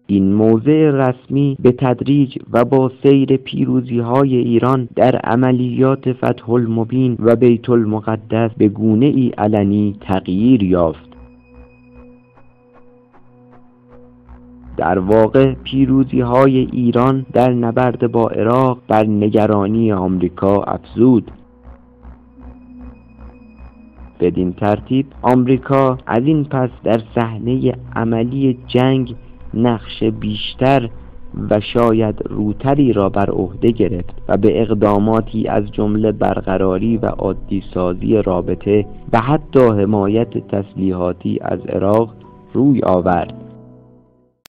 این موضع رسمی به تدریج و با سیر پیروزی‌های ایران در عملیات فتح المبین و بیت المقدس به گونه‌ای علنی تغییر یافت. در واقع پیروزی‌های ایران در نبرد با عراق بر نگرانی آمریکا افزود. بدین ترتیب آمریکا از این پس در صحنه عملی جنگ نقش بیشتر و شاید روتری را بر عهده گرفت و به اقداماتی از جمله برقراری و عادی سازی رابطه و حتی حمایت تسلیحاتی از عراق روی آورد.